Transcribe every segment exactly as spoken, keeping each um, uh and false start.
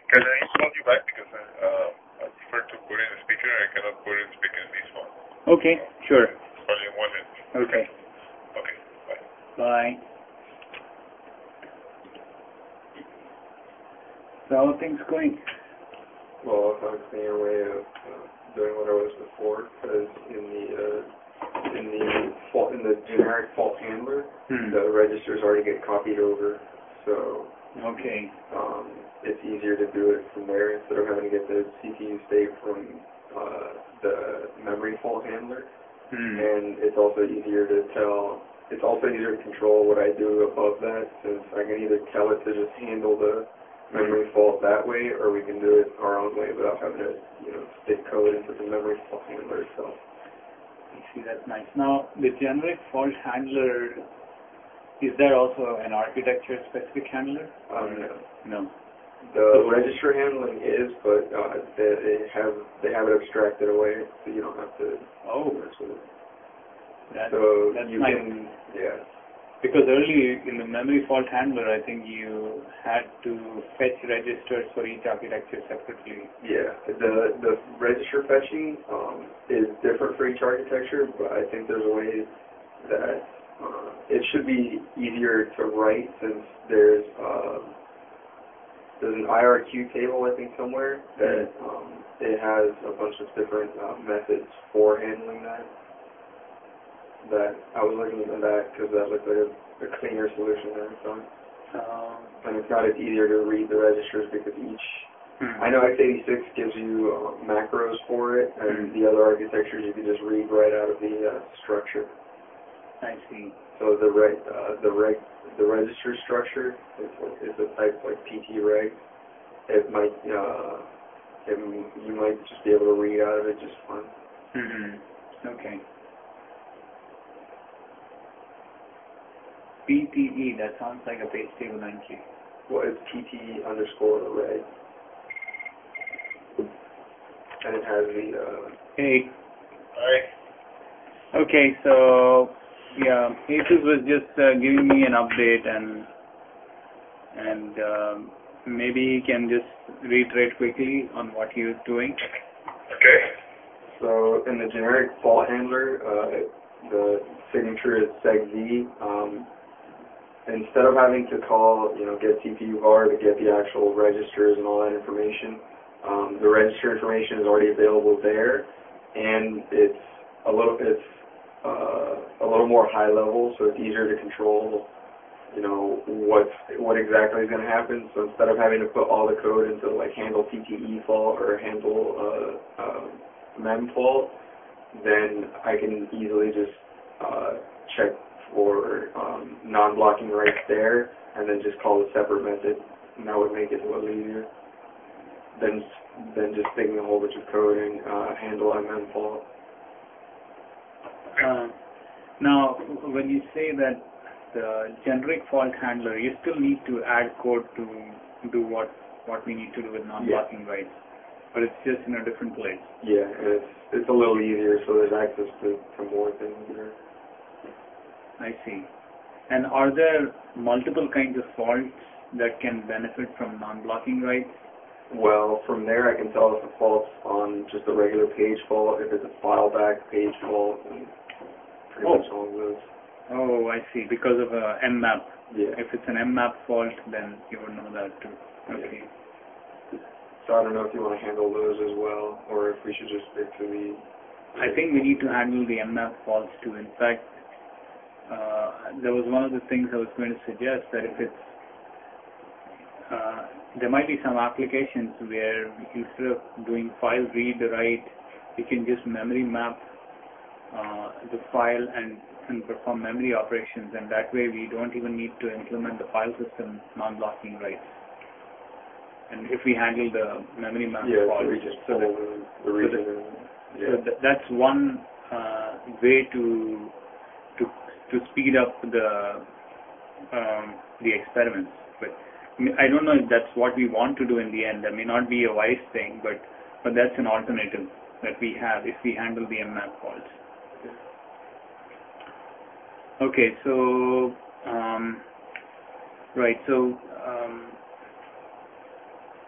can I call you back because I, uh, I prefer to put in a speaker. I cannot put in a speaker in this phone. Okay, sure. Call you in one minute. Okay. Okay, bye. Bye. So how are things going? Well, if I'm clear way of uh, doing what I was before, because in the uh, in the fault in the generic fault handler, Hmm. the registers already get copied over, so Okay. um, it's easier to do it from there instead of having to get the C P U state from uh, the memory fault handler. Hmm. And it's also easier to tell. It's also easier to control what I do above that, since I can either tell it to just handle the memory fault that way, or we can do it our own way without having to, you know, stick code into the memory fault handler itself. I see, that's nice. Now, the generic fault handler, is there also an architecture-specific handler? Um, no. No. The register handling is, but uh, they, they have they have it abstracted away, so you don't have to Oh, mess with it. that's, So that's you nice. can, yeah. Because earlier in the memory fault handler, I think you had to fetch registers for each architecture separately. Yeah, the the register fetching um, is different for each architecture, but I think there's a way that uh, it should be easier to write, since there's uh, there's an I R Q table, I think, somewhere that um, it has a bunch of different uh, methods for handling that. That I was looking into that because that looked like a, a cleaner solution than it's on. Um, And it's not as easier to read the registers because each, hmm. I know x eighty-six gives you uh, macros for it, and the other architectures you can just read right out of the uh, structure. I see. So the reg, uh, the reg, the register structure is, like, is a type like P T reg. It might, uh, it, you might just be able to read out of it just fine. Mm-hmm. Okay. P T E, that sounds like a page table entry. Well, it's P T underscore reg, and it has the. Uh, Hey. Hi. Okay, so yeah, Jesus was just uh, giving me an update, and and um, maybe he can just reiterate quickly on what he was doing. Okay. So in the generic fault handler, uh, the signature is segz. Um, instead of having to call, you know, get C P U var to get the actual registers and all that information, um, the register information is already available there, and it's a little, it's uh, a little more high level, so it's easier to control, you know, what what exactly is going to happen. So instead of having to put all the code into like handle P T E fault or handle uh, uh, mem fault, then I can easily just uh, check for um, non-blocking rights there, and then just call a separate method, and that would make it a little easier than than just sticking a whole bunch of code and uh, handle M M fault. Uh, now, when you say that the generic fault handler, you still need to add code to do what what we need to do with non-blocking Yeah. rights, but it's just in a different place. Yeah, and it's it's a little easier, so there's access to, to more things here. I see. And are there multiple kinds of faults that can benefit from non-blocking rights? Well, from there I can tell if the fault's on just a regular page fault, if it's a file back page fault, and pretty Oh. much all of those. Oh, I see. Because of a M map. Yeah. If it's an M map fault, then you would know that too. Okay. So I don't know if you want to handle those as well, or if we should just stick to the... I think we need to handle the M map faults too. In fact, uh, there was one of the things I was going to suggest, that if it's uh, there might be some applications where instead of doing file read write, you can just memory map uh, the file and, and perform memory operations, and that way we don't even need to implement the file system non-blocking rights. And if we handle the memory map Yeah, fault, so we just so pull that, the, the region. so, and, so yeah. th- that's one uh, way to to to speed up the um, the experiments. But I don't know if that's what we want to do in the end. That may not be a wise thing, but but that's an alternative that we have if we handle the M map faults. Okay, so um, right, so um,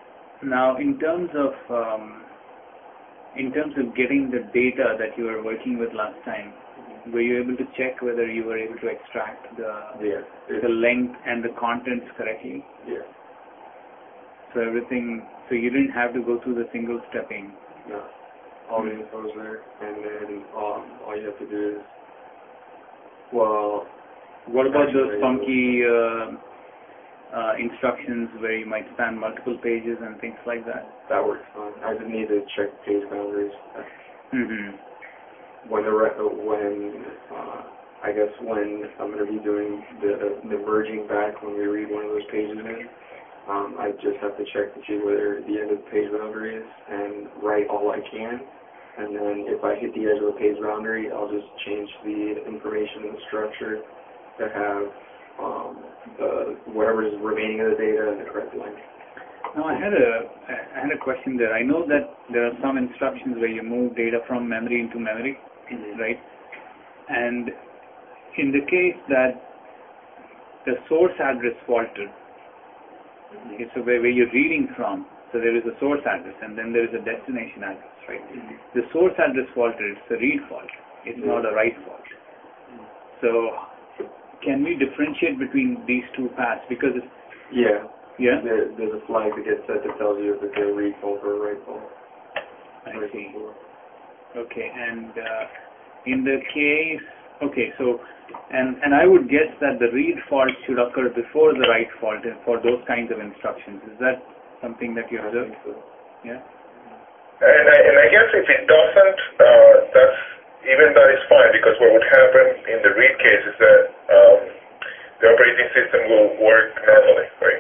Now, in terms of um, in terms of getting the data that you were working with last time, were you able to check whether you were able to extract the Yeah. the length and the contents correctly? Yeah. So everything, so you didn't have to go through the single stepping. No. All the info is there, and then um, all you have to do is, well, What about actually, those funky uh, uh, instructions where you might span multiple pages and things like that? that works fine. I just need to check page boundaries. Mm-hmm. When the re- when uh, I guess when I'm going to be doing the the merging back when we read one of those pages in, um, I just have to check to see where the end of the page boundary is and write all I can. And then if I hit the edge of the page boundary, I'll just change the information and the structure to have um, the whatever is remaining of the data in the correct length. Now, I had a I had a question there. I know that there are some instructions where you move data from memory into memory, Mm-hmm. right? And in the case that the source address faltered, Mm-hmm. okay, so where, where you're reading from, so there is a source address and then there is a destination address, right? Mm-hmm. The source address faltered, it's a read fault. It's Yeah. not a write fault. So can we differentiate between these two paths? Because, it's, Yeah. yeah? There, there's a flag that gets set that tells you if it's a read fault or a write fault. I Right see. before. Okay, and uh, in the case, okay, so, and, and I would guess that the read fault should occur before the write fault for those kinds of instructions. Is that something that you I observed? think so. Yeah? And I, and I guess if it doesn't, uh, that's even that is fine, because what would happen in the read case is that um, the operating system will work normally, right?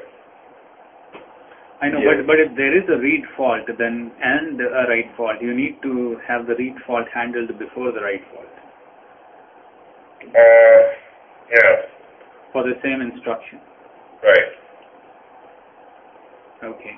I know, Yeah. but, but if there is a read fault then and a write fault, you need to have the read fault handled before the write fault Uh, yeah, for the same instruction. right. Okay.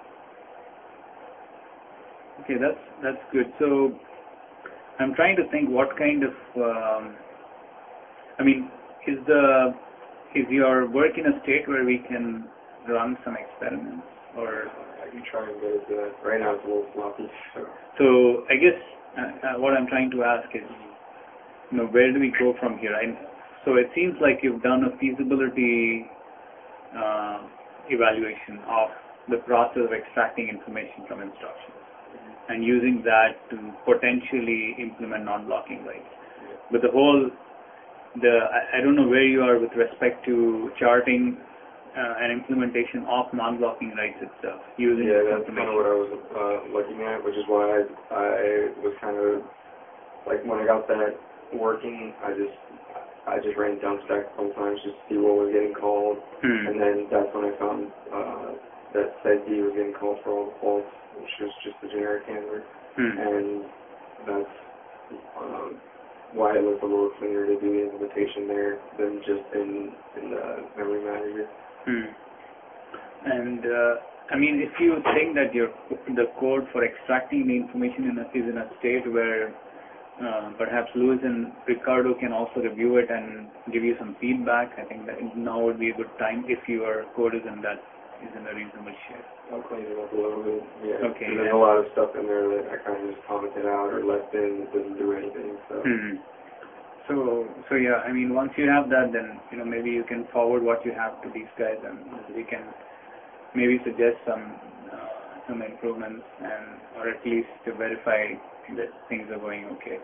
Okay, that's that's good. So I'm trying to think what kind of, um, I mean, is the is your work in a state where we can run some experiments, or I can try and get it to that. Right now it's a little sloppy, so. so? I guess uh, uh, what I'm trying to ask is, you know, where do we go from here? I, so it seems like you've done a feasibility uh, evaluation of the process of extracting information from instructions and using that to potentially implement non-blocking rights. But the whole, the I, I don't know where you are with respect to charting uh, an implementation of non-blocking rights itself using Yeah, this that's kind information. of what I was uh, looking at, which is why I, I was kind of, like when I got that working, I just I just ran down stack a couple times just to see what was getting called, Hmm. and then that's when I found uh, that SegD was getting called for all the faults, which was just the generic handler, Hmm. and that's um, why it looked a little cleaner to do the implementation there than just in, in the memory manager. Hmm. And uh, I mean, if you think that your the code for extracting the information in a, is in a state where uh, perhaps Luis and Ricardo can also review it and give you some feedback, I think that now would be a good time if your code is in that is in a reasonable shape. I'll clean it up a little bit. Yeah. Okay. There's a lot of stuff in there that I kind of just commented out or left in that doesn't do anything. So. Hmm. So so yeah, I mean, once you have that, then you know maybe you can forward what you have to these guys, and we can maybe suggest some uh, some improvements, and or at least to verify that things are going okay.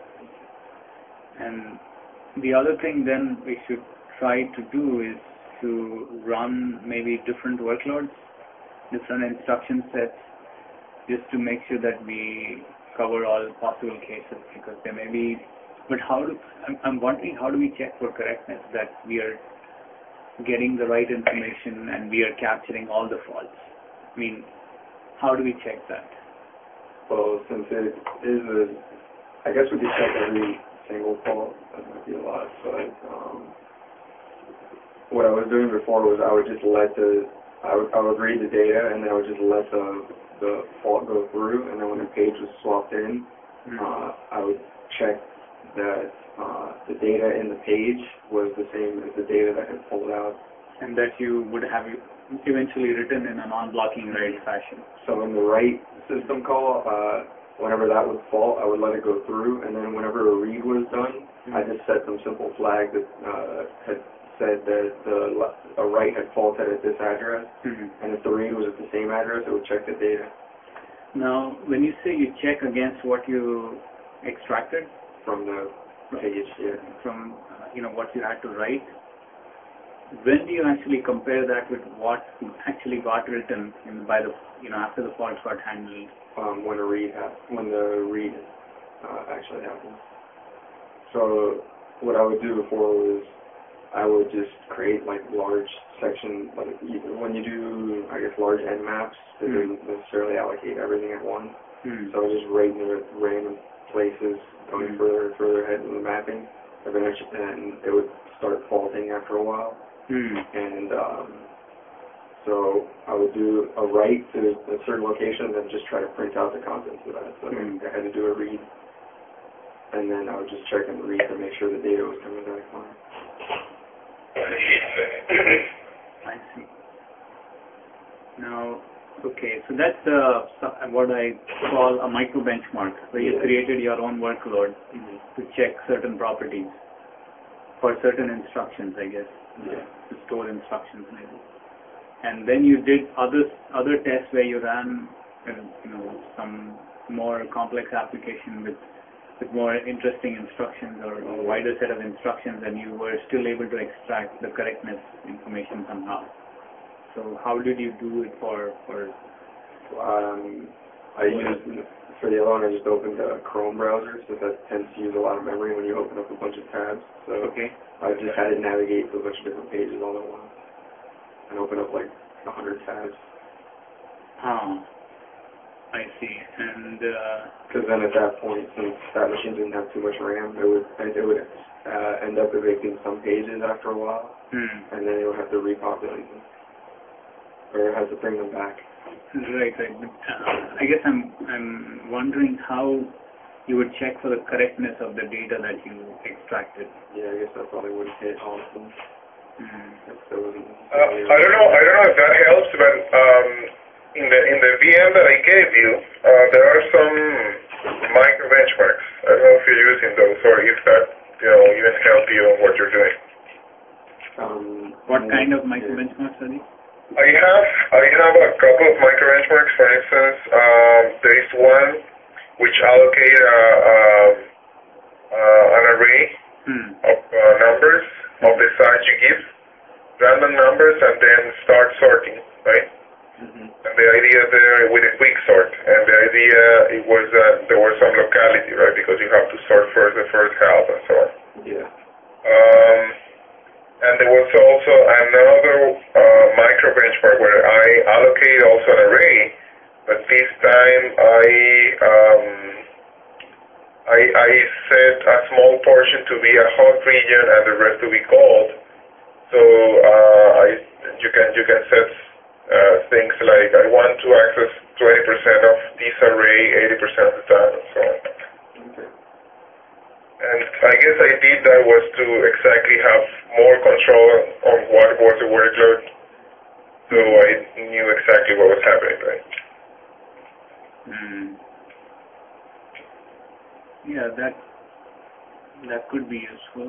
And the other thing then we should try to do is to run maybe different workloads, different instruction sets, just to make sure that we cover all possible cases, because there may be, but how do, I'm, I'm wondering how do we check for correctness that we are getting the right information and we are capturing all the faults? I mean, how do we check that? Well, since it is a, I guess we could check every single fault. That might be a lot, but um, what I was doing before was I would just let the, I would, I would read the data and then I would just let the the fault go through, and then when the page was swapped in, Mm-hmm. uh, I would check that uh, the data in the page was the same as the data that had pulled out. And that you would have eventually written in a non-blocking write fashion. So in the write system call, uh, whenever that would fault, I would let it go through, and then whenever a read was done, mm-hmm. I just set some simple flag that uh, had said that the a write had faulted at this address, mm-hmm. and if the read was at the same address, it would check the data. Now, when you say you check against what you extracted from the page, yeah, from uh, you know what you had to write, when do you actually compare that with what actually got written in, by the you know after the fault got handled? Um, when a read ha- when the read uh, actually happens. So what I would do before was I would just create like large section, like when you do I guess large end maps, it mm. doesn't necessarily allocate everything at once. Mm. So I would just write in the random places going mm. further and further ahead in the mapping, eventually, and it would start faulting after a while. Mm. And um, so I would do a write to a certain location and then just try to print out the contents of that. So mm. I had to do a read. And then I would just check and read to make sure the data was coming back fine. I see. Now, okay, so that's uh, what I call a micro benchmark, where you yeah. created your own workload mm-hmm. to check certain properties for certain instructions, I guess, yeah. to store instructions maybe. And then you did other other tests where you ran, you know, some more complex application with with more interesting instructions or, or a wider set of instructions, and you were still able to extract the correctness information somehow. So how did you do it for for? Um, I used for the other one. I just opened a Chrome browser, so that tends to use a lot of memory when you open up a bunch of tabs. So okay. I just had it navigate to a bunch of different pages all at once, and open up like a hundred tabs. Oh, I see. And because uh, then at that point, since that machine didn't have too much RAM, it would it would uh, end up evicting some pages after a while, hmm. and then it would have to repopulate them, or it has to bring them back. Right, right. But, uh, I guess I'm I'm wondering how you would check for the correctness of the data that you extracted. Yeah, I guess that probably wouldn't hit all of them. Mm. Uh, I don't know. I don't know if that helps, but um, in the in the V M that I gave you, uh, there are some micro benchmarks. I don't know if you're using those or if that you know even help you on what you're doing. Um, what kind of micro benchmarks are these? I have I have a couple of micro benchmarks. For instance, um, there is one which allocate a, a, uh, an array hmm. of uh, numbers of the size you give, random numbers, and then start sorting, right? Mm-hmm. And the idea there with a quick sort, and the idea it was that there was some locality, right? Because you have to sort first the first half and so on. Yeah. Um, and there was also another uh, micro benchmark where I allocate also an array, but this time I um, I, I set a small portion to be a hot region and the rest to be cold. So uh, I, you can you can set uh, things like I want to access twenty percent of this array eighty percent of the time and so on. Okay. And I guess I did that was to exactly have more control on what was the workload, so I knew exactly what was happening, right? Mm. Yeah, that that could be useful.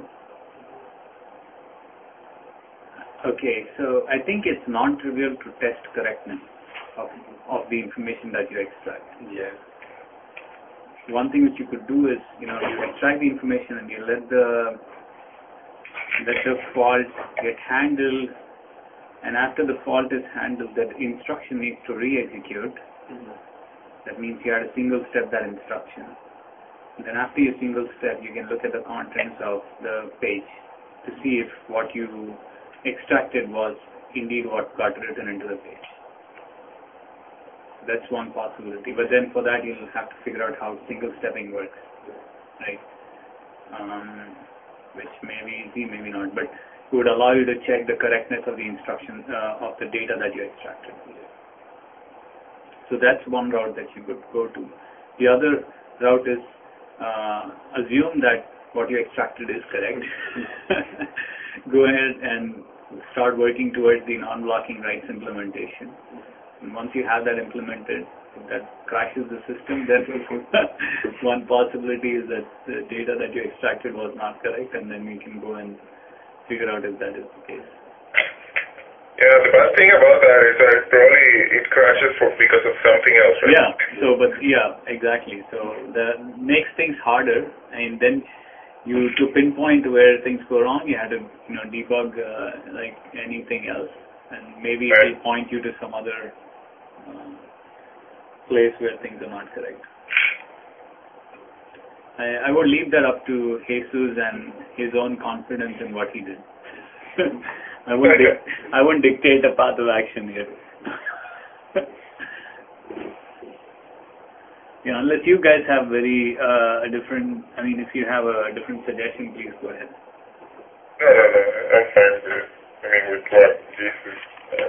Okay, so I think it's non-trivial to test correctness of of the information that you extract. Yeah. One thing which you could do is, you know, you extract the information and you let the let the fault get handled, and after the fault is handled, that instruction needs to re-execute. Mm-hmm. That means you had to single step that instruction. And then after you single step, you can look at the contents of the page to see if what you extracted was indeed what got written into the page. That's one possibility. But then for that, you'll have to figure out how single stepping works, right? Um, which may be easy, maybe not, but it would allow you to check the correctness of the instruction uh, of the data that you extracted. So that's one route that you could go to. The other route is uh, assume that what you extracted is correct. Go ahead and start working towards the non-blocking writes implementation. And once you have that implemented, if that crashes the system, then one possibility is that the data that you extracted was not correct, and then we can go and figure out if that is the case. Yeah, the bad thing about that is that probably it crashes for because of something else, right? Yeah. So, but yeah, exactly. So that makes things harder, and then you to pinpoint where things go wrong, you have to you know debug uh, like anything else, and maybe Right. it will point you to some other uh, place where things are not correct. I, I would leave that up to Jesus and his own confidence in what he did. I wouldn't dic- I wouldn't dictate a path of action here. Yeah, unless you guys have very uh, a different. I mean, if you have a different suggestion, please go ahead. No, no, no. I'm fine with it. I mean, with what Jesus uh,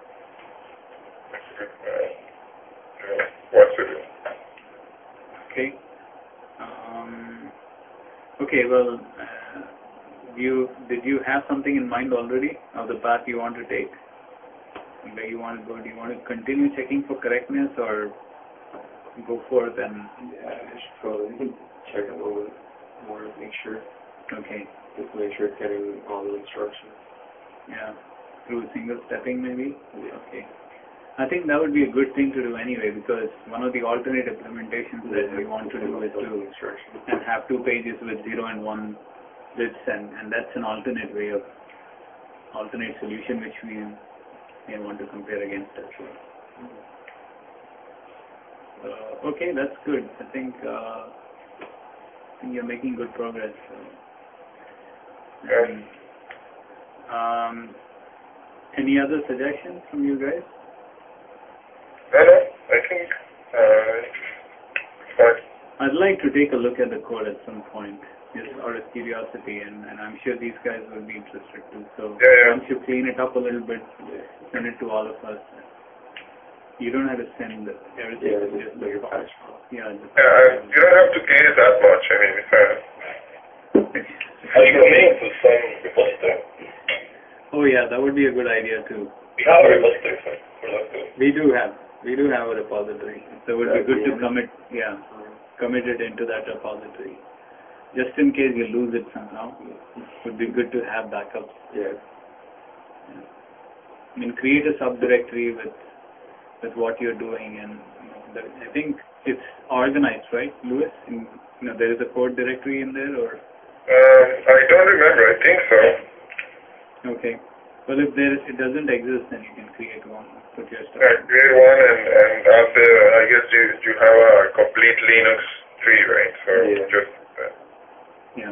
uh, you know, wants to do. Okay. Um, okay. Well, uh, you did you have something in mind already of the path you want to take? Where you want to go? Do you want to continue checking for correctness, or go forth and? Yeah, I should probably check a little bit more to make sure. Okay. Just to make sure it's getting all the instructions. Yeah. Through single stepping, maybe. Yeah. Okay. I think that would be a good thing to do anyway, because one of the alternate implementations that we want to do is to instructions. and have two pages with zero and one bits, and, and that's an alternate way of alternate solution which we may want to compare against as well. Uh, okay, that's good. I think, uh, I think you're making good progress. So. And, um, any other suggestions from you guys? No, no. I think uh, it's fine. I'd like to take a look at the code at some point, just out of curiosity, and, and I'm sure these guys will be interested too. So Yeah, yeah. once you clean it up a little bit, send it to all of us. You don't have to send everything. Yeah, to just just make a the patch. Yeah. The Yeah, and you don't have to clean it that much. I mean, it's uh, are you committing to some repository? Oh yeah, that would be a good idea too. We have a repository for, for that too. We do have, we do have a repository. So it would be That good to V M? commit, yeah, commit it into that repository. Just in case you lose it somehow, it would be good to have backups. Yeah. I mean, create a subdirectory with with what you're doing, and you know, the, I think it's organized, right, Louis? In, you know, there is a code directory in there, or? Um, I don't remember. I think so. Okay. Well, if there is, it doesn't exist, then you can create one. Put your stuff. Yeah, create one, and and out there, I guess you you have a complete Linux tree, right? So Yeah. just. Uh, Yeah.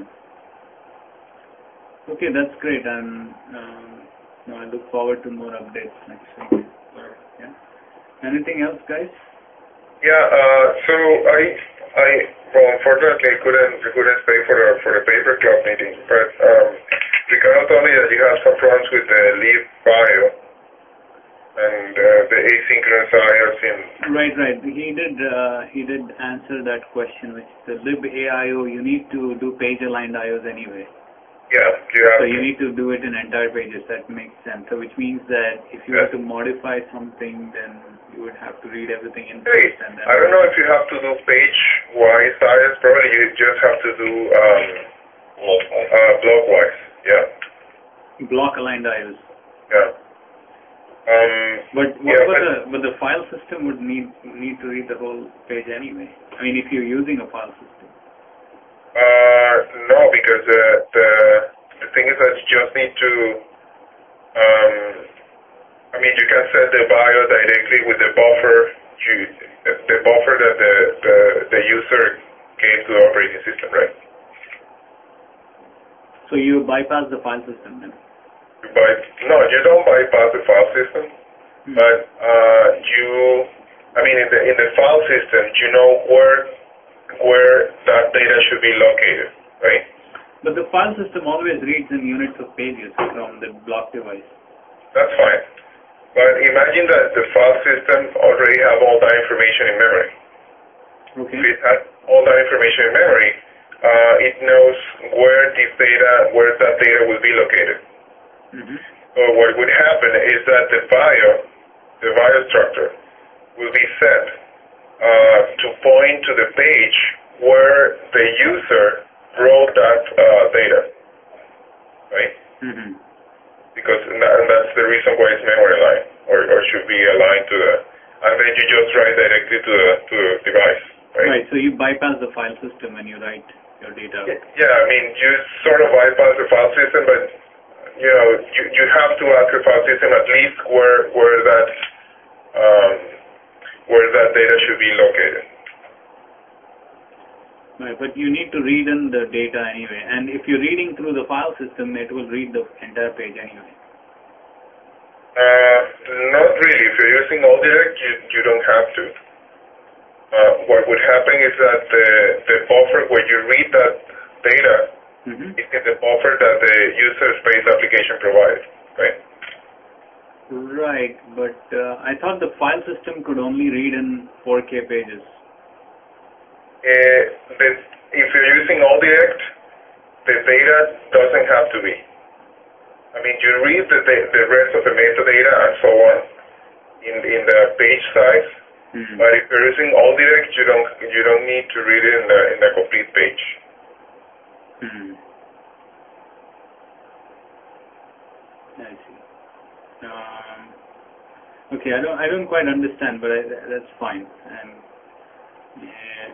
Okay, that's great, and um, you know, I look forward to more updates next week. Yeah. Anything else, guys? Yeah, uh, so I, I, well, unfortunately, I couldn't, I couldn't stay for the for the paper club meeting, but um, Ricardo told me that you have some problems with the leaf bio and uh, the asynchronous I O S in. Right, right. He did, uh, he did answer that question, which the libaio, you need to do page-aligned I Os anyway. Yeah, you have. So you need to do it in entire pages. That makes sense. So which means that if you Yeah. were to modify something, then you would have to read everything in Hey, first, and then. I don't know if you have to do page-wise I O S. Probably you just have to do um, uh, block-wise. Yeah. Block-aligned I Os. Yeah. Um, But what yeah, about but, the but the file system would need need to read the whole page anyway. I mean, if you're using a file system. uh, no, because uh, the the thing is that you just need to. Um, I mean, you can set the bio directly with the buffer. You the, the buffer that the, the the user gave to the operating system, right? So you bypass the file system then. You by no, you don't bypass the file system, Hmm. but uh, you. I mean, in the in the file system, you know where where that data should be located, right? But the file system always reads in units of pages from the block device. That's fine. But imagine that the file system already have all that information in memory. Okay. If it has all that information in memory, uh, it knows where this data, where that data will be located. Mm-hmm. So what would happen is that the bio, the bio structure, will be set uh, to point to the page where the user wrote that uh, data, right? Mm-hmm. Because and, that, and that's the reason why it's memory aligned, or, or should be aligned to the, and then you just write directly to the to the device, right? Right. So you bypass the file system when you write your data. Yeah, I mean you sort of bypass the file system, but you know you, you have to ask the file system at least where where that um, where that data should be located. Right, but you need to read in the data anyway, and if you're reading through the file system, it will read the entire page anyway. Uh, not really. If you're using AllDirect, you, you don't have to. Uh, what would happen is that the, the buffer where you read that data Mm-hmm. is in the buffer that the user space application provides, right? Right, but uh, I thought the file system could only read in four K pages. Uh, the, if you're using AllDirect, the data doesn't have to be. I mean, you read the, the rest of the metadata and so on in in the page size, Mm-hmm. but if you're using AllDirect, you don't you don't need to read it in the in the complete page. Mm-hmm. I see. Um, okay, I don't I don't quite understand, but I, that's fine. And yeah,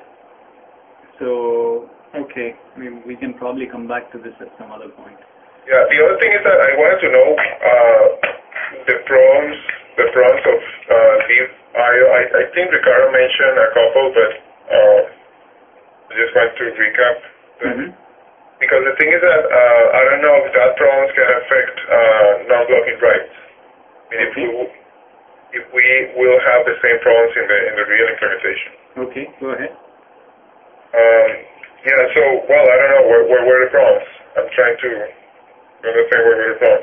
so okay, I mean, we can probably come back to this at some other point. Yeah, the other thing is that I wanted to know uh, the pros, the pros of uh, Leaf I O. I, I think Ricardo mentioned a couple, but uh, I just want to recap them. Mm-hmm. Because the thing is that uh, I don't know if that problems can affect uh, non-blocking rights. I mean, if Okay. we if we will have the same problems in the in the real implementation. Okay, go ahead. Um, yeah. So well, I don't know where where were the problems. I'm trying to. Understand where we're from.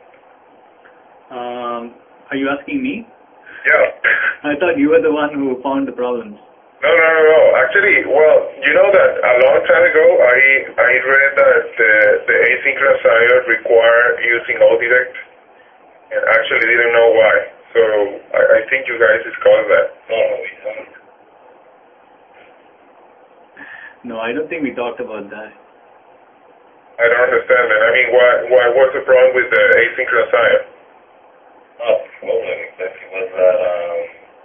Um, are you asking me? Yeah. I thought you were the one who found the problems. No, no, no, no. Actually, well, you know that a long time ago, I I read that the the asynchronous I O require using AllDirect, and actually didn't know why. So I, I think you guys discussed that. No, we don't. No, I don't think we talked about that. I don't understand that. I mean, why why what's the problem with the asynchronous I O? Oh, problem exactly was that um,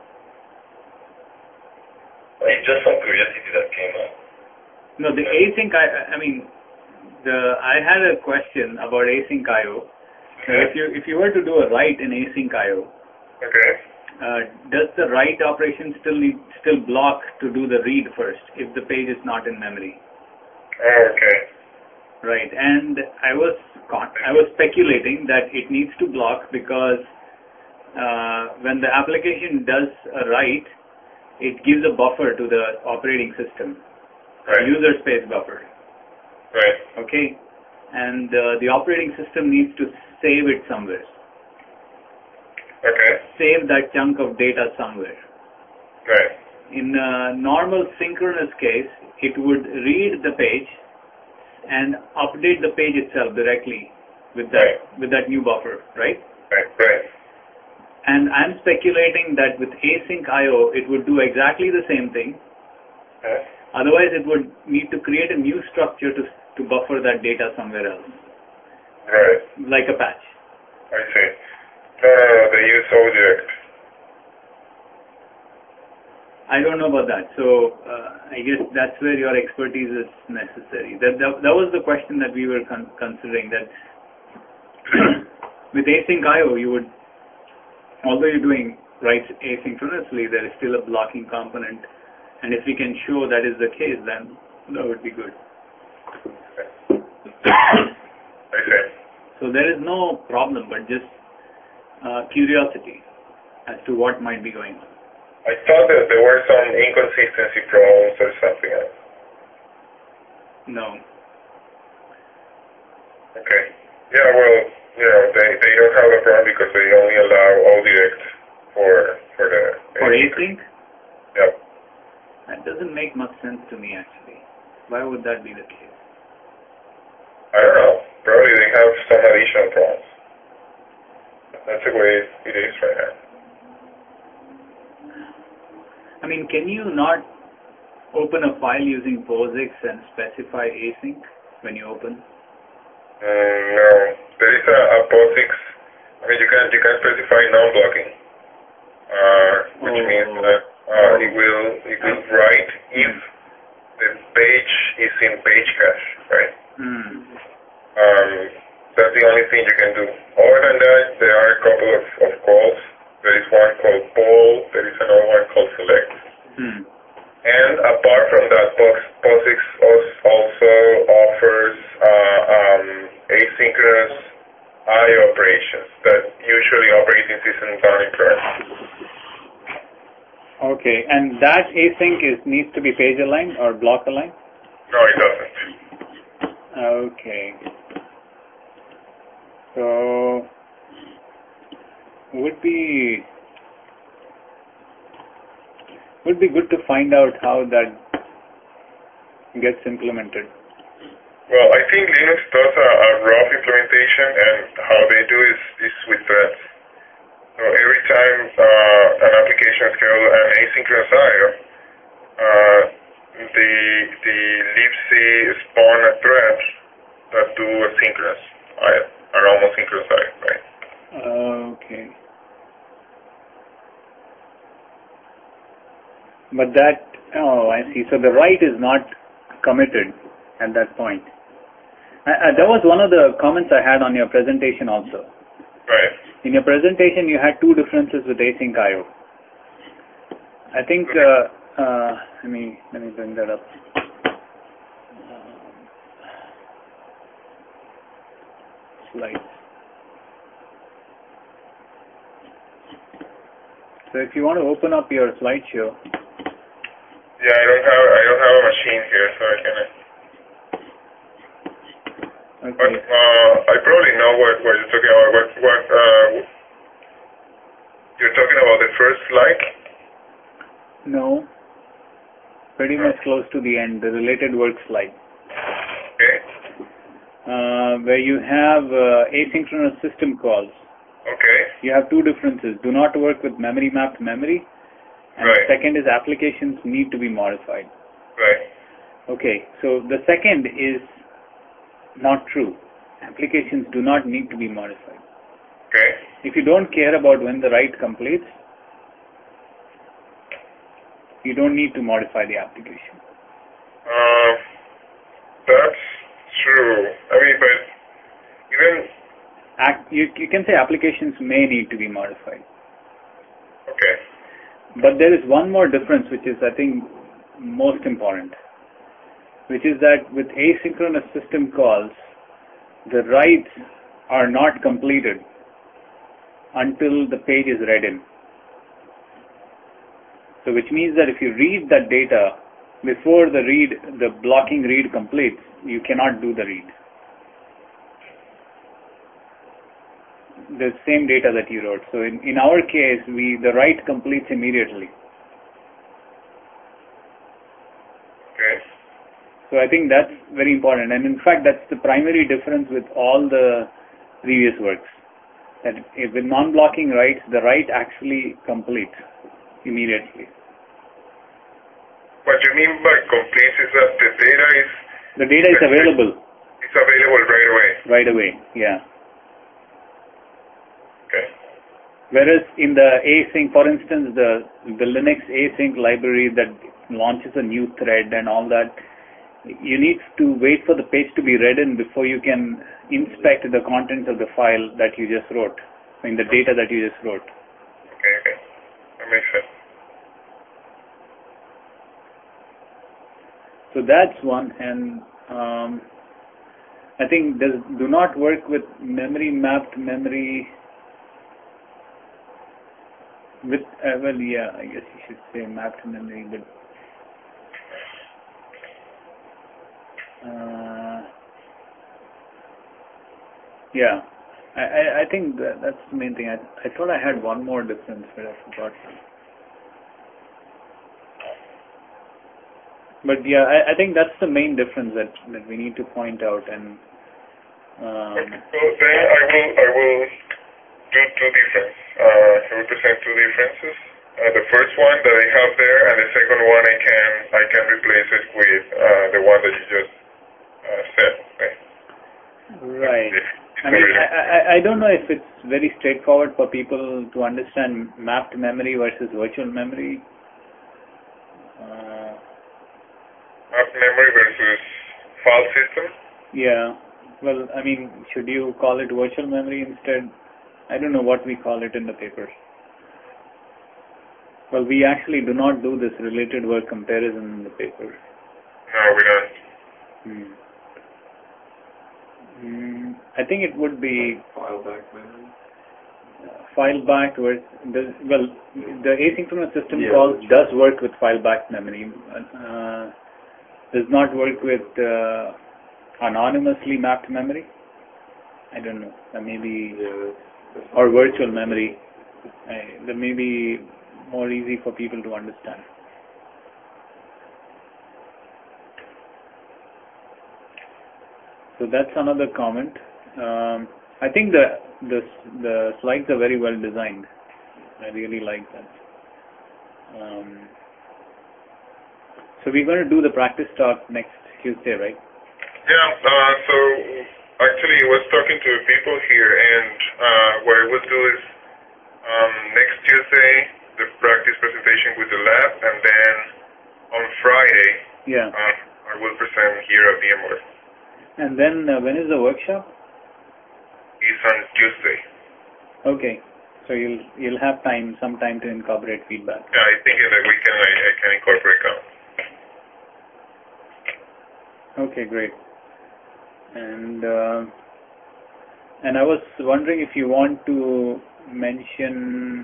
it's just some curiosity that came up. No, the async I, I mean, the I had a question about async I O. Okay. If you if you were to do a write in async I O, Okay. uh, does the write operation still need still block to do the read first if the page is not in memory? Oh, okay. Right, and I was con- I was speculating that it needs to block because uh, when the application does a write, it gives a buffer to the operating system, Right. a user space buffer. Right. Okay, and uh, the operating system needs to save it somewhere. Okay. Save that chunk of data somewhere. Right. In a normal synchronous case, it would read the page and update the page itself directly with that Right. with that new buffer, right? Right. Right. And I'm speculating that with async I O, it would do exactly the same thing. Okay. Otherwise, it would need to create a new structure to to buffer that data somewhere else, Right. like a patch. I see. No, no, no. They use AllDirect. I don't know about that. So uh, I guess that's where your expertise is necessary. That that, that was the question that we were con- considering. That with async I O, you would, although you're doing writes asynchronously, there is still a blocking component. And if we can show that is the case, then that would be good. I see. So there is no problem, but just uh, curiosity as to what might be going on. I thought that there were some inconsistency problems or something else. No. Okay. Yeah, well, you know, they, they don't have a problem because they only allow AllDirect for for the For async? Yep. That doesn't make much sense to me, actually. Why would that be the case? I don't know. Probably they have some additional problems. That's the way it is right now. I mean, can you not open a file using POSIX and specify async when you open? Mm, no, there is a, a POSIX. I mean, you can you can specify non-blocking, uh, which oh. means that uh, it will it will write if the page is in page cache, right? Mm. Um, that's the only thing you can do. Other than that, there are a couple of, of calls. There is one called poll. There is another one called select. Mm. And apart from that, POSIX also offers uh, um, asynchronous I O operations that usually operating systems don't implement. Okay, and that async is needs to be page aligned or block aligned? No, it doesn't. Okay. So would be would be good to find out how that gets implemented. Well, I think Linux does a, a rough implementation, and how they do is, is with threads. So every time uh, an application is scheduled an asynchronous I O, uh, the the libc spawn a thread that do a synchronous I O, an almost synchronous I O, right? Okay. But that, oh, I see. So the write is not committed at that point. I, I, that was one of the comments I had on your presentation also. Right. In your presentation, you had two differences with async I O. I think, uh, uh, let me let me bring that up. Um, slides. So if you want to open up your slideshow. Yeah, I don't have I don't have a machine here, so I can. Okay. But uh, I probably know what, what you're talking about. What what uh, you're talking about the first slide? No. Pretty much close to the end, the related work slide. Okay. Uh, where you have uh, asynchronous system calls. Okay. You have two differences. Do not work with memory mapped memory. And right. the second is applications need to be modified. Right. Okay, so the second is not true. Applications do not need to be modified. Okay. If you don't care about when the write completes, you don't need to modify the application. Um, that's true. I mean, but even Act, you, you can say applications may need to be modified. Okay. But there is one more difference, which is, I think, most important, which is that with asynchronous system calls, the writes are not completed until the page is read in. So which means that if you read that data before the read, the blocking read completes, you cannot do the read. The same data that you wrote. So in, in our case, we the write completes immediately. Okay. So I think that's very important. And in fact, that's the primary difference with all the previous works. That if with non-blocking writes, the write actually completes immediately. What you mean by complete is that the data is... The data is available. It's available right away. Right away, yeah. Okay. Whereas in the async, for instance, the, the Linux async library that launches a new thread and all that, you need to wait for the page to be read in before you can inspect the contents of the file that you just wrote, I mean the data that you just wrote. Okay, okay. That makes sense. So that's one, and um, I think does do not work with memory mapped memory. With uh, well, yeah, I guess you should say mapped memory, but uh, yeah, I, I, I think that, that's the main thing. I, I thought I had one more difference, but I forgot. But yeah, I, I think that's the main difference that, that we need to point out. And um, okay, so then I will I will two two difference. Uh, represent two differences. Uh, the first one that I have there, and the second one I can I can replace it with uh, the one that you just uh, said. Okay? Right. I mean, I, I, I don't know if it's very straightforward for people to understand mapped memory versus virtual memory. Uh, mapped memory versus file system? Yeah. Well, I mean, should you call it virtual memory instead? I don't know what we call it in the papers. Well, we actually do not do this related work comparison in the paper. No, we don't. Hmm. Mm, I think it would be File back memory. Uh, file back with the well, the asynchronous system Yeah, call does work with file back memory. Uh, does not work with uh, anonymously mapped memory. I don't know. Uh, maybe Yeah, that's, that's or virtual memory. Uh, that may be more easy for people to understand. So that's another comment. Um, I think the, the the slides are very well designed. I really like that. Um, so we're going to do the practice talk next Tuesday, right? Yeah. Uh, so actually, I was talking to people here, and uh, what I will do is um, next Tuesday the practice presentation with the lab, and then on Friday, yeah, uh, I will present here at VMware. And then uh, when is the workshop? It's on Tuesday. Okay, so you'll you'll have time, some time to incorporate feedback. Yeah, I think in the weekend I, I can incorporate that. Okay, great. And uh, and I was wondering if you want to mention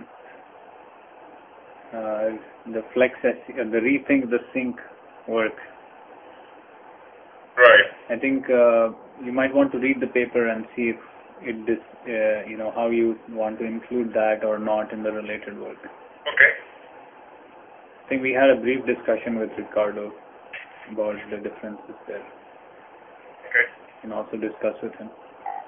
uh, the flex, uh, the rethink the sync work. Right. I think uh, you might want to read the paper and see if it is, uh, you know, how you want to include that or not in the related work. Okay. I think we had a brief discussion with Ricardo about the differences there. Okay. And also discuss with him.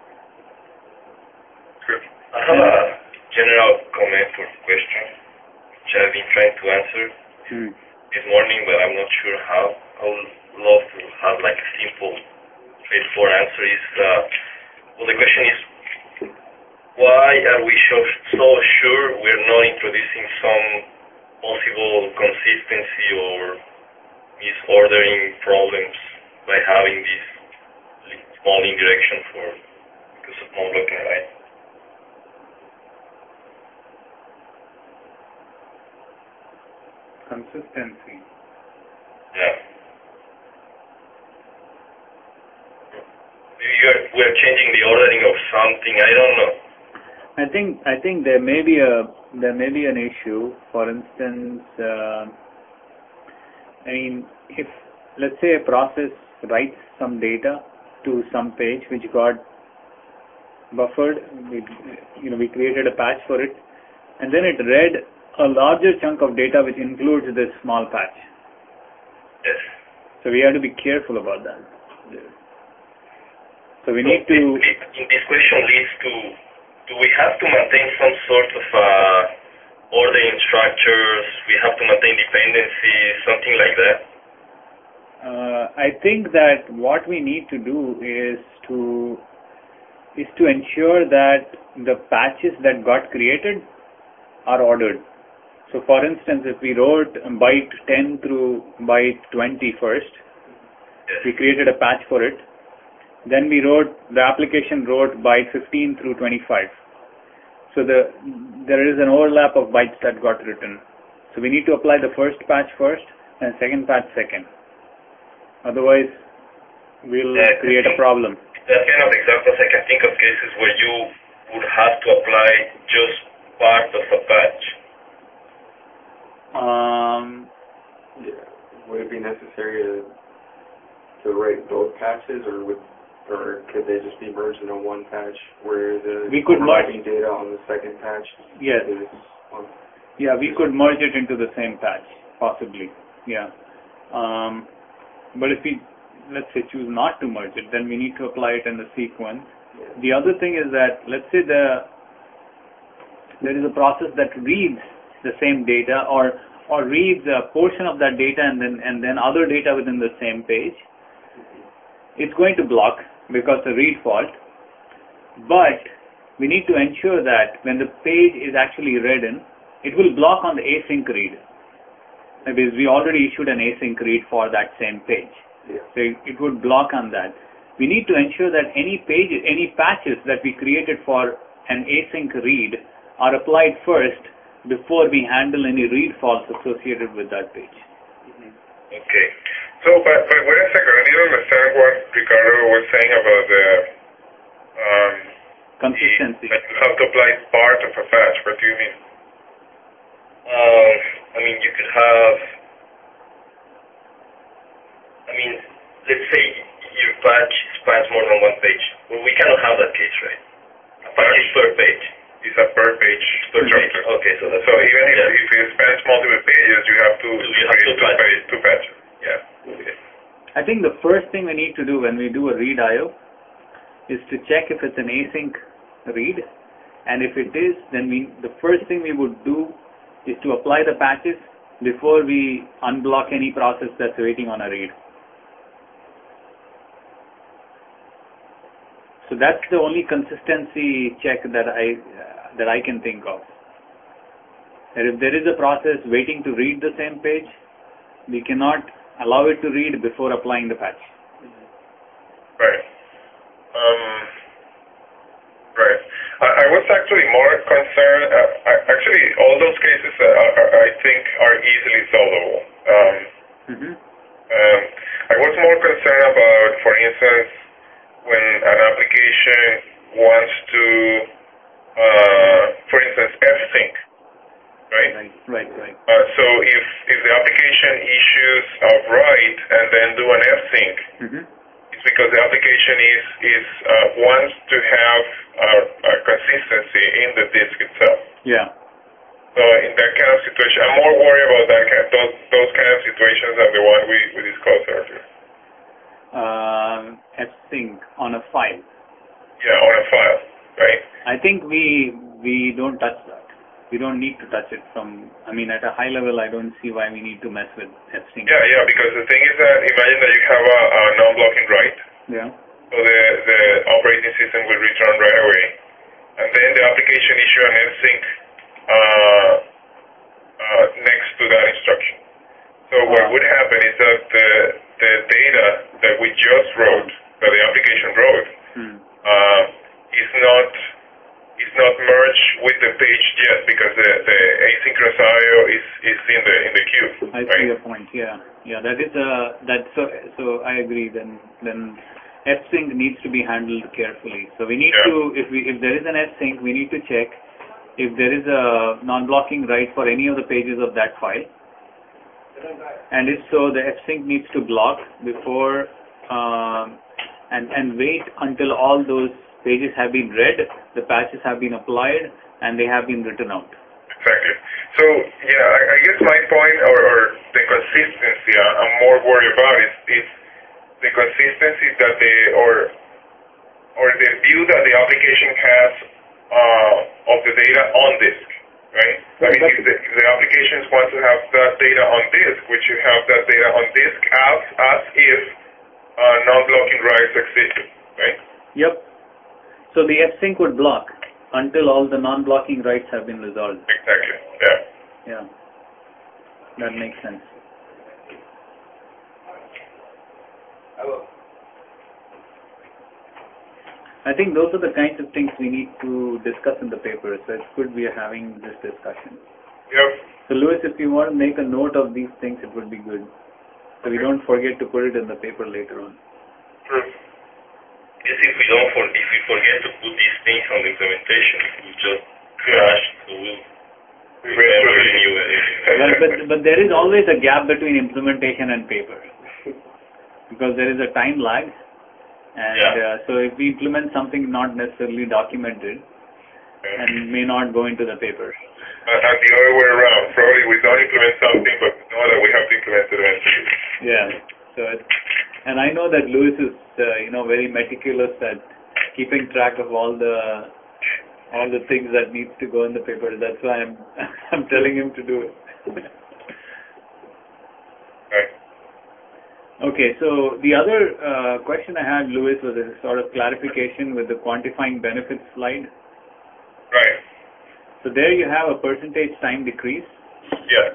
Good. I have a general comment or question which I've been trying to answer Hmm. this morning, but I'm not sure how. I would love to have like a simple, straightforward answer. Is uh, well, the question is, why are we so, so sure we're not introducing some possible consistency or misordering problems by having this small indirection for because of non-blocking, right? Consistency. Yeah. You're, we're changing the ordering of something. I don't know. I think I think there may be a there may be an issue. For instance, uh, I mean, if let's say a process writes some data to some page which got buffered, we, you know, we created a patch for it, and then it read a larger chunk of data which includes this small patch. Yes. So we have to be careful about that. So we So need to. This, this question leads to: do we have to maintain some sort of uh, ordering structures? We have to maintain dependencies, something like that. Uh, I think that what we need to do is to is to ensure that the patches that got created are ordered. So, for instance, if we wrote byte ten through byte twenty first, Yes. we created a patch for it. Then we wrote the application wrote byte fifteen through twenty-five. So the there is an overlap of bytes that got written. So we need to apply the first patch first and second patch second. Otherwise, we'll Yeah, create a problem. That kind of examples, I can think of cases where you would have to apply just part of a patch. Um, Yeah. Would it be necessary to to write both patches, or would or could they just be merged into one patch where the We could merge- overlapping data on the second patch yes. is on? Yeah, we could merge it into the same patch, possibly. Yeah. Um, but if we, let's say, choose not to merge it, then we need to apply it in the sequence. Yeah. The other thing is that, let's say the there is a process that reads the same data or or reads a portion of that data and then and then other data within the same page, it's going to block because of read fault. But we need to ensure that when the page is actually read in, it will block on the async read. Because we already issued an async read for that same page. Yeah. So it, it would block on that. We need to ensure that any pages, any patches that we created for an async read are applied first before we handle any read faults associated with that page. Mm-hmm. Okay. So, but, but wait a second. I need to understand what Ricardo was saying about the um, consistency. The, that you have to apply part of a patch. What do you mean? Um, I mean, you could have, I mean, let's say your patch spans more than one page. Well, we cannot have that case, right? A patch is per page. It's a per page Per page. structure. Okay, so that's So even if, yeah. if it spans multiple pages, you have to You have create two two, patches. page, two patches. Yeah. Okay. I think the first thing we need to do when we do a read I O is to check if it's an async read, and if it is, then we the first thing we would do is to apply the patches before we unblock any process that's waiting on a read. So that's the only consistency check that I uh, that I can think of. That if there is a process waiting to read the same page, we cannot allow it to read before applying the patch. Right. Um, right. I, I was actually more concerned. Uh, I, actually, all those cases uh, are, I think are easily solvable. Um, Mm-hmm. um, I was more concerned about, for instance, when an application wants to, uh, for instance, F-sync, right? Right, right, right. Uh, so if if the application issues a write and then do an F-sync, Mm-hmm. it's because the application is is uh, wants to have a, a consistency in the disk itself. Yeah. So in that kind of situation, I'm more worried about that kind those those kind of situations than the one we, we discussed earlier. Um, F-sync on a file. Yeah, on a file, right? I think we we don't touch that. We don't need to touch it from, I mean, at a high level, I don't see why we need to mess with F-sync. Yeah, yeah, because the thing is that imagine that you have a, a non-blocking write. Yeah. So the, the operating system will return right away. And then the application issue an F-sync uh, uh, next to that instruction. So what Uh, would happen is that the, the data that we just wrote, that the application wrote, hmm. uh, is not is not merged with the page yet because the, the asynchronous I O is, is in the in the queue. I right? see your point. Yeah, yeah. That is a that. So so I agree. Then then F-sync needs to be handled carefully. So we need Yeah. to if we if there is an F-sync, we need to check if there is a non-blocking write for any of the pages of that file. And if so, the F-sync needs to block before um, and and wait until all those pages have been read, the patches have been applied, and they have been written out. Exactly. So yeah, I, I guess my point or, or the consistency uh, I'm more worried about is, is the consistency that the or or the view that the application has uh, of the data on disk. Right? I mean, if the, if the applications want to have that data on disk, which you have that data on disk as as if uh, non-blocking writes existed, right? Yep. So the F-sync would block until all the non-blocking writes have been resolved. Exactly. Yeah. Yeah. That makes sense. I think those are the kinds of things we need to discuss in the paper. So it's good we are having this discussion. Yep. So Louis, if you want to make a note of these things, it would be good. So we don't forget to put it in the paper later on. Sure. Yes, if we don't for, if we forget to put these things on the implementation, it will just crash. So we'll remember renew it. Well, but but there is always a gap between implementation and paper because there is a time lag, and Yeah. uh, so if we implement something not necessarily documented, Yeah. and may not go into the paper. And, and the other way around. Probably we don't implement something, but know that we have to implement it eventually. Yeah. So, it, and I know that Louis is, uh, you know, very meticulous at keeping track of all the all the things that needs to go in the paper. That's why I'm I'm telling him to do it. Right. Okay, so the other uh, question I had, Louis, was a sort of clarification with the quantifying benefits slide. Right. So there you have a percentage time decrease. Yeah.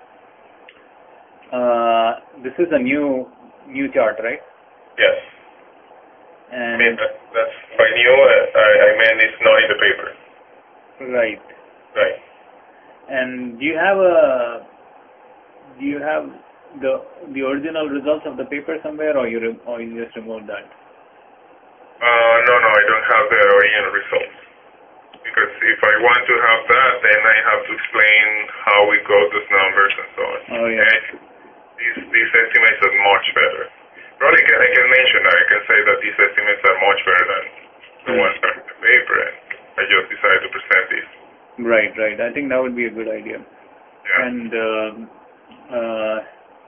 Uh, this is a new new chart, right? Yes. And I mean, that, that's by new. Uh, I, I meant it's not in the paper. right. Right. And do you have a do you have the the original results of the paper somewhere, or you re- or you just removed that? Uh, no, no, I don't have the original results. Because if I want to have that, then I have to explain how we got those numbers and so on. Oh, yeah. And these, these estimates are much better. Probably can, I can mention that. I can say that these estimates are much better than the Mm. ones that are in the paper, and I just decided to present this. Right, right. I think that would be a good idea. Yeah. And um uh,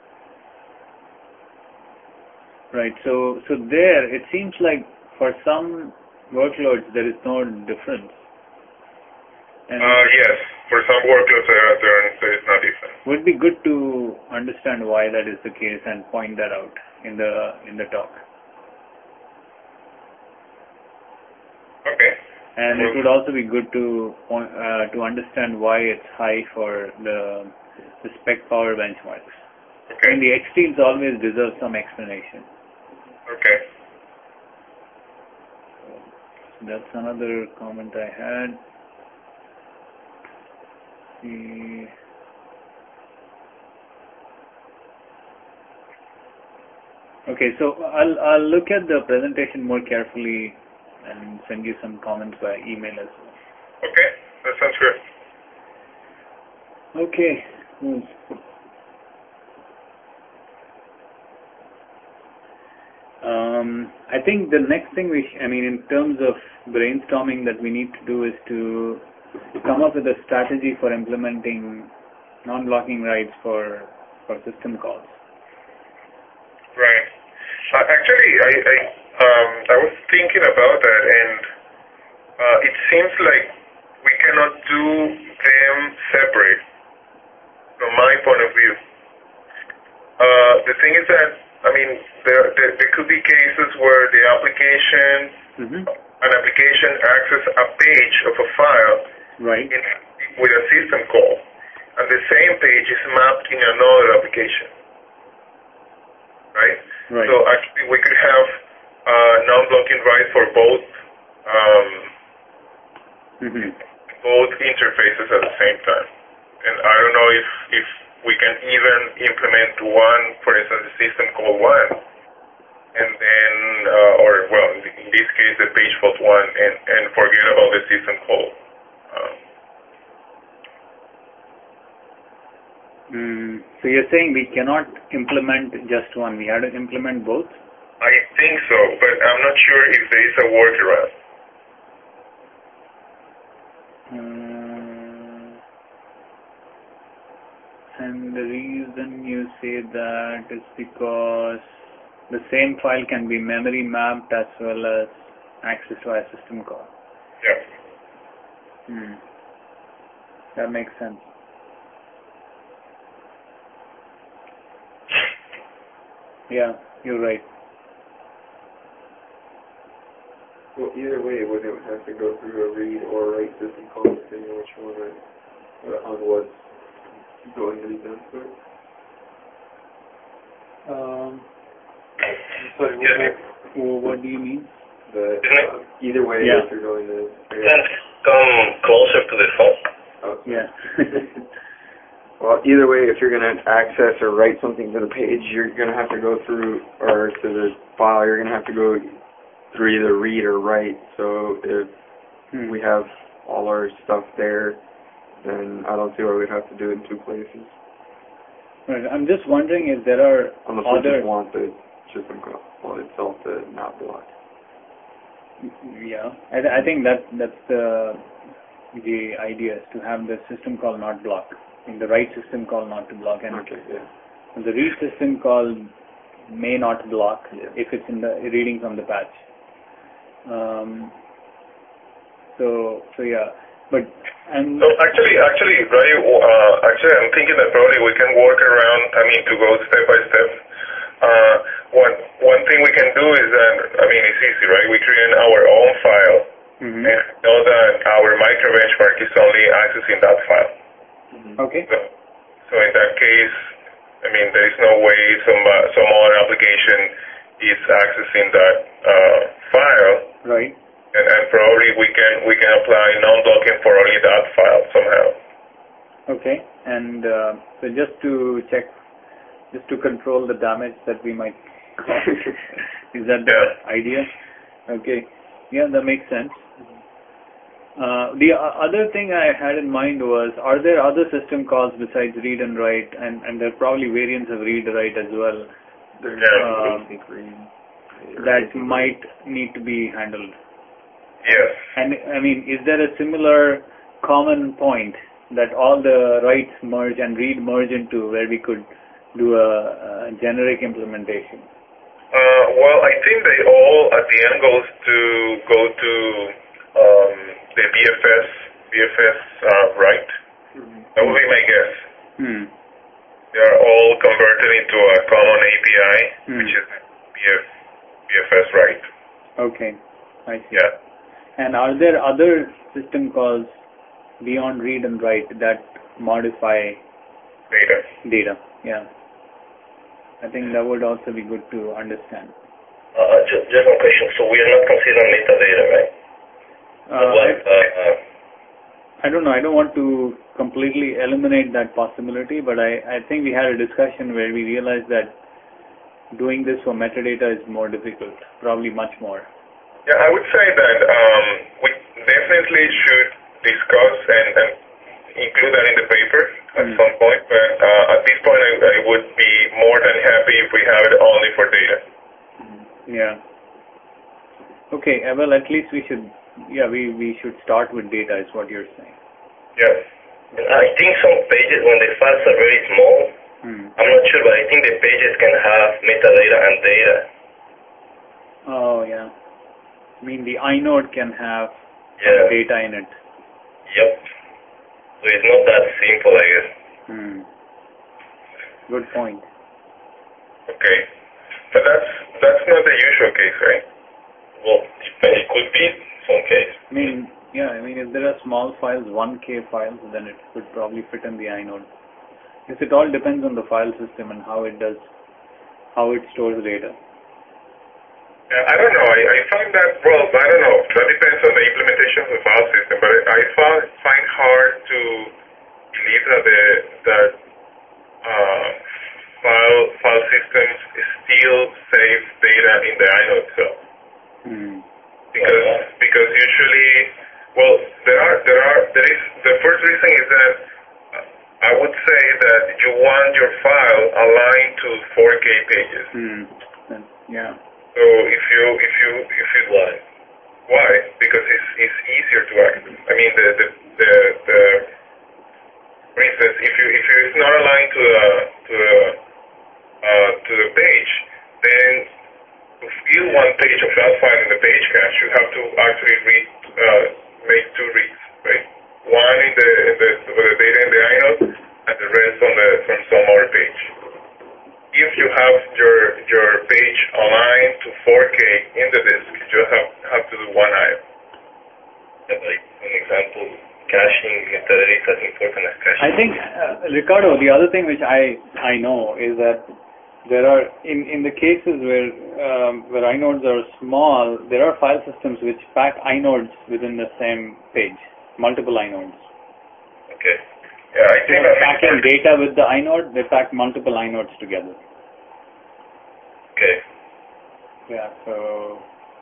right, so so there it seems like for some workloads there is no difference. And Uh, yes, for some workloads there, there, there is no difference. would be good to understand why that is the case and point that out in the in the talk. Okay. And it would also be good to point- uh, to understand why it's high for the the spec power benchmarks. Okay. And the extremes always deserve some explanation. Okay. That's another comment I had. The Okay, so I'll I'll look at the presentation more carefully and send you some comments by email as well. Okay. That sounds good. Okay. Cool. Um, I think the next thing we, sh- I mean, in terms of brainstorming that we need to do is to come up with a strategy for implementing non-blocking rights for for system calls. Right. Uh, actually, I I, um, I was thinking about that, and uh, it seems like we cannot do them separate from my point of view. Uh, the thing is that, I mean, there, there, there could be cases where the application, Mm-hmm. an application accesses a page of a file Right. in, with a system call, and the same page is mapped in another application. Right? Right. So actually we could have uh, non-blocking rights for both um, Mm-hmm. both interfaces at the same time. And I don't know if, if we can even implement one, for instance, the system call one, and then, uh, or well, in this case, the page fault one, and, and forget about the system call. Um, Mm, so you're saying we cannot implement just one, we have to implement both? I think so, but I'm not sure if there is a workaround. Uh, and the reason you say that is because the same file can be memory mapped as well as accessed via system call. Yeah. Hmm. That makes sense. Yeah, you're right. Well, either way, would it have to go through a read or write system call, depending on which one, or uh, on what's going to be done to it? Um, Sorry, Yes. what, well, what do you mean? the, uh, either way, Yeah. if you're going to... Then come closer to the phone. Oh, Yeah. Well, either way, if you're going to access or write something to the page, you're going to have to go through, or to the file, you're going to have to go through either read or write. So if Hmm. we have all our stuff there, then I don't see why we'd have to do it in two places. Right. I'm just wondering if there are Unless we other... just want the system call itself to not block. Yeah, I, I think that that's the the idea, is to have the system call not block, in the right system call not to block, and Okay, yeah. the read system call may not block Yeah. if it's in the reading from the patch. Um, So so yeah, but and So actually, actually, right? Uh, actually, I'm thinking that probably we can work around. I mean, to go step by step. Uh, one one thing we can do is that, I mean, it's easy, right? We create our own file, mm-hmm. and know that our micro benchmark is only accessing that file. Okay. So, so in that case, I mean, there is no way some uh, some other application is accessing that uh, file, right? And, and probably we can we can apply non-blocking for only that file somehow. Okay, and uh, so just to check, just to control the damage that we might cause, is that the Yeah. idea? Okay, yeah, that makes sense. Uh, the other thing I had in mind was, are there other system calls besides read and write, and, and there are probably variants of read and write as well, There's Yeah. um, that might need to be handled? Yes. And I mean, is there a similar common point that all the writes merge and read merge into, where we could do a, a generic implementation? Uh, well, I think they all at the end goes to go to um, the B F S B F S uh, right. Mm-hmm. That would be my guess. Hmm. They are all converted into a common A P I, Hmm. which is B F B F S right. Okay, I see. Yeah. And are there other system calls beyond read and write that modify Data. data? Yeah. I think that would also be good to understand. Uh, just, just one question. So we are not considering metadata, right? Uh, what, I, uh, uh, I don't know. I don't want to completely eliminate that possibility, but I, I think we had a discussion where we realized that doing this for metadata is more difficult, probably much more. Yeah, I would say that um, we definitely should discuss and, and include that in the paper at Mm. some point, but uh, at this point I, I would be more than happy if we have it only for data. Yeah. Okay, uh, well, at least we should, yeah, we, we should start with data is what you're saying. Yes. I think some pages, when the files are very small, Hmm. I'm not sure, but I think the pages can have metadata and data. Oh, yeah. I mean, the inode can have Yeah. data in it. Yep. So it's not that simple, I guess. Hmm. Good point. Okay. But that's that's not the usual case, right? Well, it could be in some case. I mean, yeah, I mean, if there are small files, one K files, then it could probably fit in the inode. Because it all depends on the file system and how it does, how it stores data. Yeah, I don't know. I, I find that, well, I don't know. That depends on the implementation of the file system, but I, I find, find hard to believe that the that uh, file file systems still save data in the inode itself. Hmm. Because because usually, well, there are there are there is the first reason is that uh, I would say that you want your file aligned to four K pages. Hmm. Then, yeah. So if you if you if you Why? why? Because it's it's easier to access. I mean the the the, the for instance, if you if you it's not aligned to the to the uh, to the page, then to fill one page of that file in the page cache, you have to actually read uh, make two reads, right? One in the in the for the data in the inode, and the rest on the from some other page. If you have your your page aligned to four K in the disk, you just have have to do one item. Yeah, like an example, caching metadata is as important as caching. I think, uh, Ricardo, the other thing which I I know is that there are, in, in the cases where um, where inodes are small, there are file systems which pack inodes within the same page, multiple inodes. Okay. Yeah, I think Instead of that packing data with the inode, they pack multiple inodes together. Okay. Yeah, so,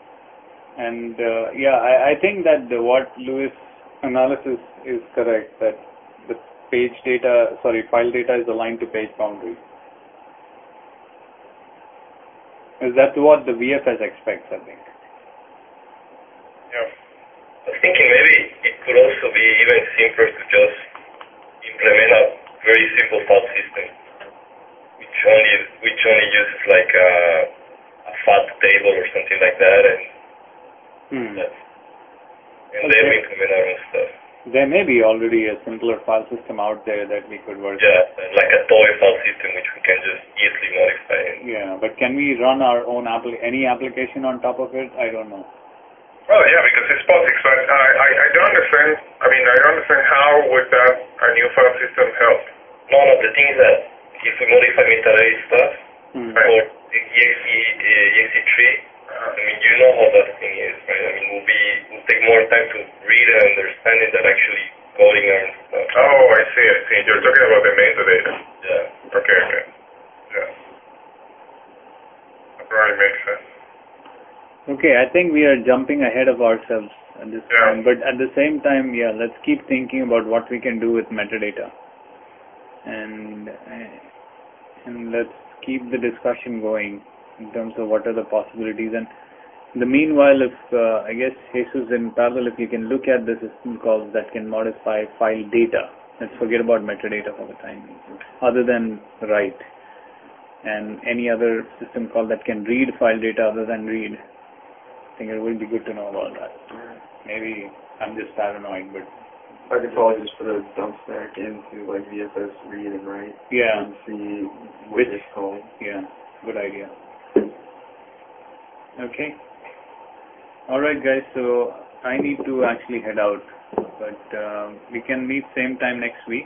and uh, yeah, I, I think that the, what Lewis analysis is correct, that the page data, sorry, file data is aligned to page boundaries. Is that what the V F S expects, I think? yeah. I was thinking maybe it could also be even simpler to just implement a very simple file system, which only which only uses like a, a fat table or something like that, and Hmm. that's and then we implement our own stuff. There may be already a simpler file system out there that we could work Yeah, with. Like a toy file system which we can just easily modify. Yeah, but can we run our own appli any application on top of it? I don't know. Well, yeah, because it's POSIX, but I, I, I don't understand, I mean, I don't understand how would that, a new file system help? No, no, the thing is that if we modify metadata stuff, Hmm. or the E X E, uh, E X E tree, I mean, you know how that thing is, right? I mean, we'll be, we'll take more time to read and understand it than actually coding our own stuff. Oh, I see, I see. You're talking about the metadata. Yeah. Okay, okay. Yeah. That probably makes sense. Okay, I think we are jumping ahead of ourselves at this Yeah. time, but at the same time, yeah, let's keep thinking about what we can do with metadata, and and let's keep the discussion going in terms of what are the possibilities. And in the meanwhile, if uh, I guess Jesus, in parallel, if you can look at the system calls that can modify file data. Let's forget about metadata for the time being, other than write, and any other system call that can read file data other than read. I think it would be good to know about that. Maybe I'm just paranoid, but I could probably just put a dump stack into like V F S read and write. Yeah. And see what Which- it's called. yeah, good idea. Okay. All right, guys. So I need to actually head out, but uh, we can meet same time next week.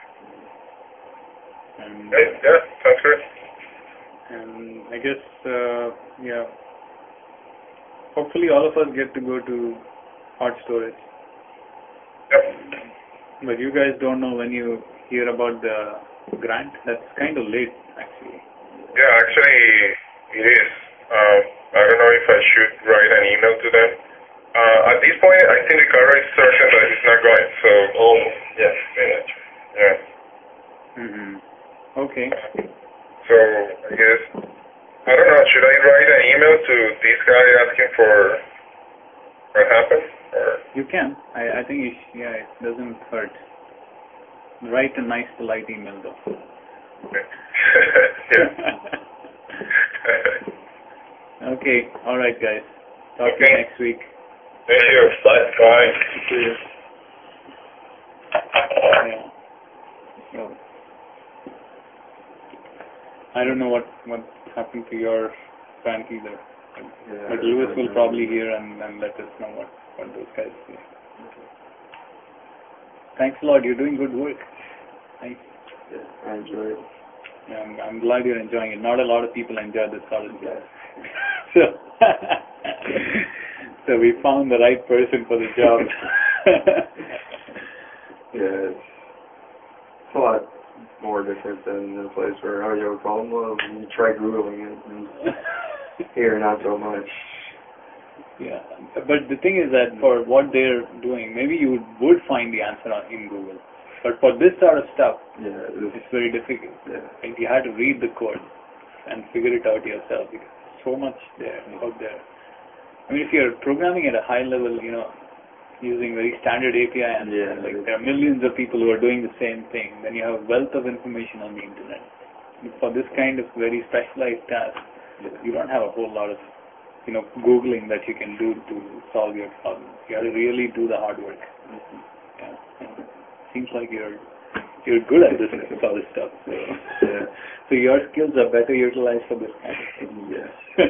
And Hey, yeah, sounds good. and I guess uh, yeah. Hopefully, all of us get to go to hot storage. Yep. But you guys don't know when you hear about the grant. That's kind of late, actually. Yeah, actually, it is. Um, I don't know if I should write an email to them. Uh, at this point, I think Ricardo is certain that it's not going, so... Oh, yes, very much. Yeah. Mm-hmm. Okay. So, I guess... I don't know, should I write an email to this guy asking for what happened? Or... You can. I, I think you sh- yeah, it doesn't hurt. Write a nice, polite email, though. Okay. Yeah. Okay. All right, guys. Talk to Okay. you next week. Thank you. Bye. Bye. See you. Yeah. So, I don't know what what happened to your grant either. Yeah, But I Lewis don't will know. probably hear and, and let us know what, what those guys say. Thanks a lot. You're doing good work. Thanks. Yeah, I enjoy it. Yeah, I'm, I'm glad you're enjoying it. Not a lot of people enjoy this sort of class. So, so we found the right person for the job. Yeah, it's, it's a lot more different than the place where, oh, you have a problem? Well, you try Googling it. And here, not so much. Yeah, but the thing is that for what they're doing, maybe you would find the answer on, in Google. But for this sort of stuff, Yeah, it's, it's very difficult. yeah. And you have to read the code and figure it out yourself because there's so much there out there. I mean, if you're programming at a high level, you know, using very standard A P I, and Yeah, like it- there are millions of people who are doing the same thing, then you have a wealth of information on the internet. And for this kind of very specialized task, you don't have a whole lot of, you know, Googling that you can do to solve your problem. You have to really do the hard work. Yeah. And seems like you're you're good at this sort of stuff. So, Yeah. so your skills are better utilized for this kind of thing. Yeah.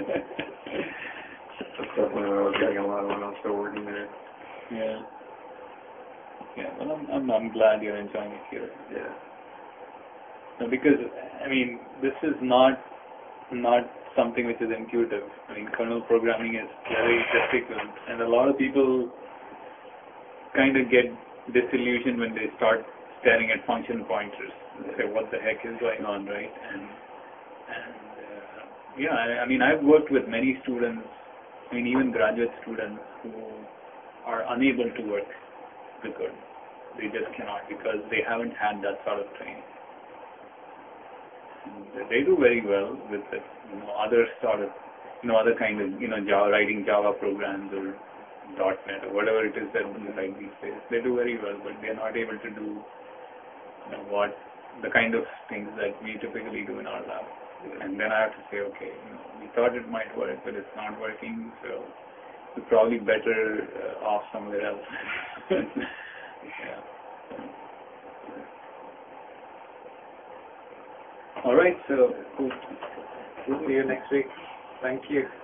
That's definitely what I was getting a lot when I was still working there. Yeah. Yeah. Well, I'm, I'm I'm glad you're enjoying it here. Yeah. No, because I mean, this is not not something which is intuitive. I mean, kernel programming is very difficult, and a lot of people kind of get disillusioned when they start staring at function pointers and say, "What the heck is going on?" Right? And and uh, yeah, I, I mean, I've worked with many students. I mean, even graduate students who are unable to work the code. They just cannot because they haven't had that sort of training. And they do very well with it, you know, other sort of, you know, other kind of, you know, Java, writing Java programs or .NET or whatever it is that you write these days. They do very well, but they're not able to do, you know, what the kind of things that we typically do in our lab. And then I have to say, okay, you know, we thought it might work, but it's not working. So we're probably better uh, off somewhere else. Yeah. All right, so cool. See you next week. Thank you.